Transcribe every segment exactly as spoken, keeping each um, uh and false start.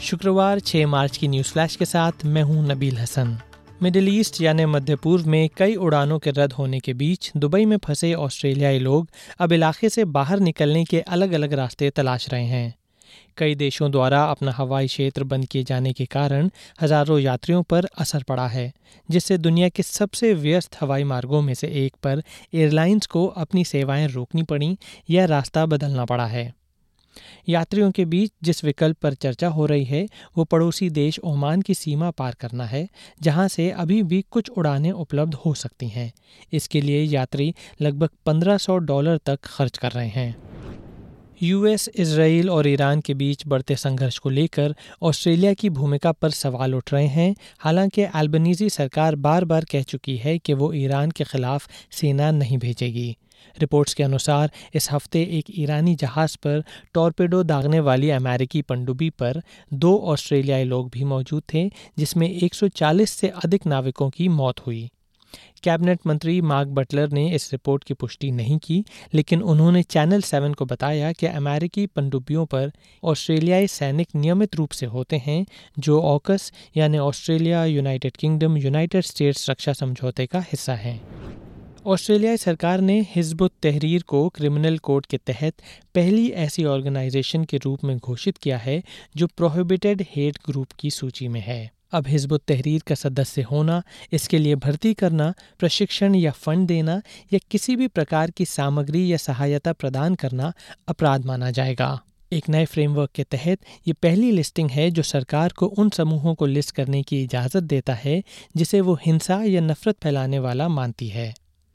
शुक्रवार छह मार्च की न्यूज़ फ्लैश के साथ मैं हूं नबील हसन। मिडिल ईस्ट यानी मध्य पूर्व में कई उड़ानों के रद्द होने के बीच दुबई में फंसे ऑस्ट्रेलियाई लोग अब इलाके से बाहर निकलने के अलग अलग रास्ते तलाश रहे हैं। कई देशों द्वारा अपना हवाई क्षेत्र बंद किए जाने के कारण हजारों यात्रियों पर असर पड़ा है, जिससे दुनिया के सबसे व्यस्त हवाई मार्गों में से एक पर एयरलाइंस को अपनी सेवाएं रोकनी पड़ी या रास्ता बदलना पड़ा है। यात्रियों के बीच जिस विकल्प पर चर्चा हो रही है वो पड़ोसी देश ओमान की सीमा पार करना है, जहां से अभी भी कुछ उड़ानें उपलब्ध हो सकती हैं। इसके लिए यात्री लगभग पंद्रह सौ डॉलर तक खर्च कर रहे हैं। यूएस, इजराइल और ईरान के बीच बढ़ते संघर्ष को लेकर ऑस्ट्रेलिया की भूमिका पर सवाल उठ रहे हैं। हालांकि अल्बनीज़ी सरकार बार बार कह चुकी है कि वो ईरान के खिलाफ सेना नहीं भेजेगी। रिपोर्ट्स के अनुसार इस हफ्ते एक ईरानी जहाज़ पर टॉर्पेडो दागने वाली अमेरिकी पनडुब्बी पर दो ऑस्ट्रेलियाई लोग भी मौजूद थे, जिसमें एक सौ चालीस से अधिक नाविकों की मौत हुई। कैबिनेट मंत्री मार्क बटलर ने इस रिपोर्ट की पुष्टि नहीं की, लेकिन उन्होंने चैनल सेवन को बताया कि अमेरिकी पनडुब्बियों पर ऑस्ट्रेलियाई सैनिक नियमित रूप से होते हैं, जो ऑकस यानी Australia United Kingdom United States रक्षा समझौते का हिस्सा हैं। ऑस्ट्रेलियाई सरकार ने हिज़्ब-उत तहरीर को क्रिमिनल कोड के तहत पहली ऐसी ऑर्गेनाइजेशन के रूप में घोषित किया है जो प्रोहिबिटेड हेट ग्रुप की सूची में है। अब हिज़्ब-उत तहरीर का सदस्य होना, इसके लिए भर्ती करना, प्रशिक्षण या फंड देना या किसी भी प्रकार की सामग्री या सहायता प्रदान करना अपराध माना जाएगा। एक नए फ्रेमवर्क के तहत ये पहली लिस्टिंग है जो सरकार को उन समूहों को लिस्ट करने की इजाज़त देता है जिसे वो हिंसा या नफरत फैलाने वाला मानती है।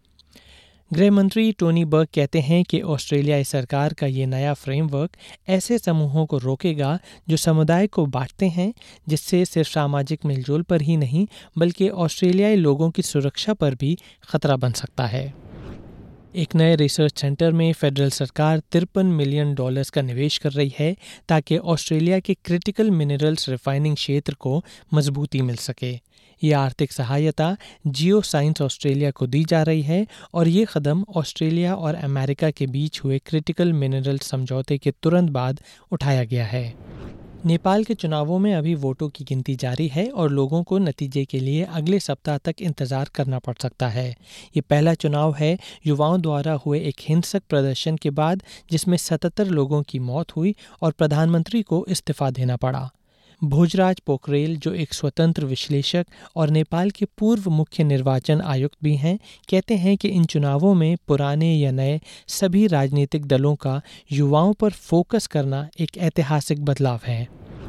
गृह मंत्री टोनी बर्ग कहते हैं कि ऑस्ट्रेलियाई सरकार का ये नया फ्रेमवर्क ऐसे समूहों को रोकेगा जो समुदाय को बांटते हैं, जिससे सिर्फ सामाजिक मिलजोल पर ही नहीं बल्कि ऑस्ट्रेलियाई लोगों की सुरक्षा पर भी खतरा बन सकता है। एक नए रिसर्च सेंटर में फेडरल सरकार तिरपन मिलियन डॉलर्स का निवेश कर रही है ताकि ऑस्ट्रेलिया के क्रिटिकल मिनरल्स रिफाइनिंग क्षेत्र को मजबूती मिल सके। ये आर्थिक सहायता जियो साइंस ऑस्ट्रेलिया को दी जा रही है और ये कदम ऑस्ट्रेलिया और अमेरिका के बीच हुए क्रिटिकल मिनरल समझौते के तुरंत बाद उठाया गया है। नेपाल के चुनावों में अभी वोटों की गिनती जारी है और लोगों को नतीजे के लिए अगले सप्ताह तक इंतजार करना पड़ सकता है। ये पहला चुनाव है युवाओं द्वारा हुए एक हिंसक प्रदर्शन के बाद जिसमें सतहत्तर लोगों की मौत हुई और प्रधानमंत्री को इस्तीफा देना पड़ा। भोजराज पोखरेल, जो एक स्वतंत्र विश्लेषक और नेपाल के पूर्व मुख्य निर्वाचन आयुक्त भी हैं, कहते हैं कि इन चुनावों में पुराने या नए सभी राजनीतिक दलों का युवाओं पर फोकस करना एक ऐतिहासिक बदलाव है।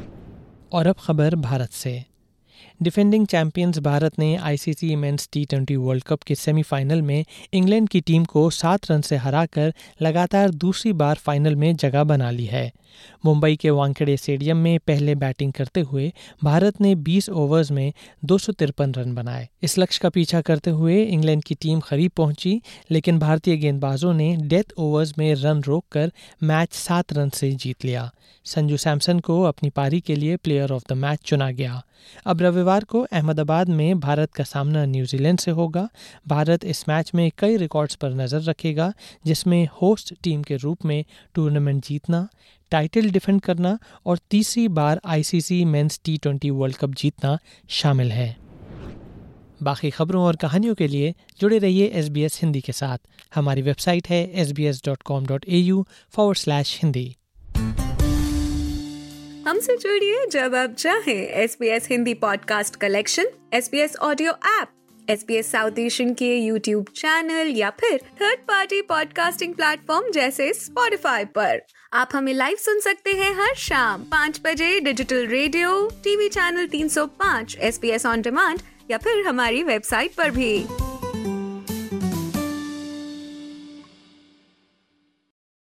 और अब खबर भारत से। डिफेंडिंग चैंपियंस भारत ने ICC men's T twenty World Cup के सेमीफाइनल में इंग्लैंड की टीम को सात रन से हराकर लगातार दूसरी बार फाइनल में जगह बना ली है। मुंबई के वानखेड़े स्टेडियम में पहले बैटिंग करते हुए भारत ने बीस ओवर्स में दो सौ तिरपन रन बनाए। इस लक्ष्य का पीछा करते हुए इंग्लैंड की टीम करीब पहुंची, लेकिन भारतीय गेंदबाजों ने डेथ ओवर्स में रन रोककर मैच सात रन से जीत लिया। संजू सैमसन को अपनी पारी के लिए प्लेयर ऑफ द मैच चुना गया। अब रविवार को अहमदाबाद में भारत का सामना न्यूजीलैंड से होगा। भारत इस मैच में कई रिकॉर्ड्स पर नज़र रखेगा, जिसमें होस्ट टीम के रूप में टूर्नामेंट जीतना, टाइटल डिफेंड करना और तीसरी बार ICC men's T twenty World Cup जीतना शामिल है। बाकी खबरों और कहानियों के लिए जुड़े रहिए एसबीएस हिंदी के साथ। हमारी वेबसाइट है S B S dot com dot A U forward slash Hindi. हमसे जुड़िए जब आप चाहें। SBS Hindi podcast collection, SBS audio app, SBS South Asian के यूट्यूब चैनल या फिर थर्ड पार्टी पॉडकास्टिंग प्लेटफॉर्म जैसे स्पॉटिफाई पर। आप हमें लाइव सुन सकते हैं हर शाम पाँच बजे डिजिटल रेडियो, टीवी चैनल तीन सौ पाँच, एसबीएस ऑन डिमांड या फिर हमारी वेबसाइट पर भी।